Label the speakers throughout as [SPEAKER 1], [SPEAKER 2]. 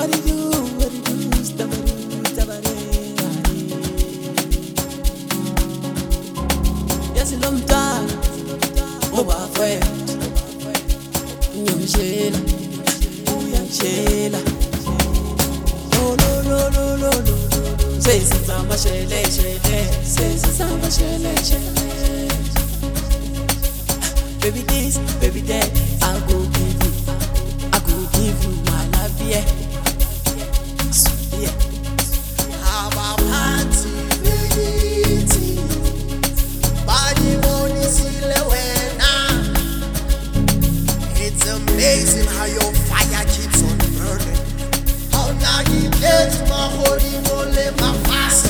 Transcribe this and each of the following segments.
[SPEAKER 1] What do you do? What do you do? Stabare. Yes, long time. Over friend. Yangshela. Yangshela. Oh, no. Say samba shele. Say samba shele. Baby this, baby that, I go give you my love, yeah.
[SPEAKER 2] Have a party, baby. Body money silhouette. It's amazing how your fire keeps on burning. How now you get my holy moly, my fast.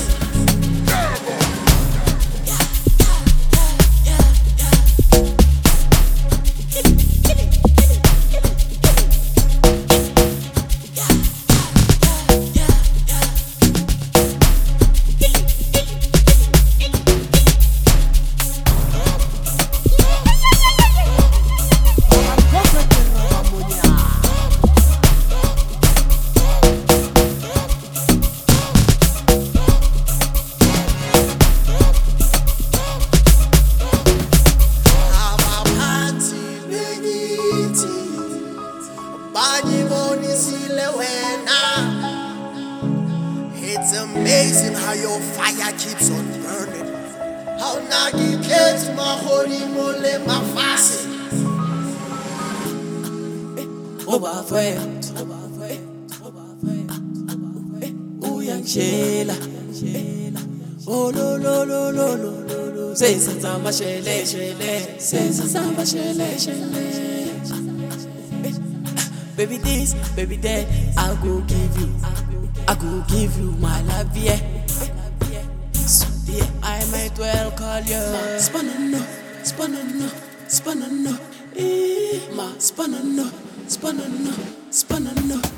[SPEAKER 2] It's amazing how your fire keeps on burning. How now you get my holy moly, my fast.
[SPEAKER 1] Over friend. Yangshela. Oh, no. Say samba shele. Say samba shele. Baby this, baby that, I go give you my love, yeah. So dear, I might well call you Spanano. Ma Spanano.